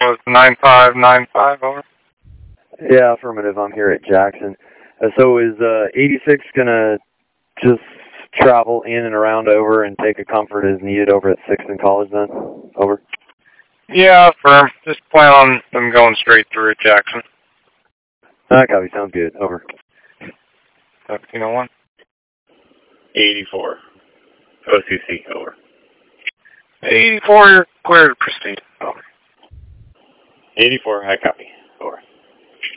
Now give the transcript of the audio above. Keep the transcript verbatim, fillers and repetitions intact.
was nine five nine five, over. Yeah, affirmative. I'm here at Jackson. Uh, so is uh, eighty-six going to just travel in and around over and take a comfort as needed over at sixth and College then? Over. Yeah, affirm. Just plan on them going straight through at Jackson. That copy. Sounds good. Over. seventeen oh one. eighty-four. O C C, over. eighty-four, you're clear to proceed. Over. eighty-four, high copy.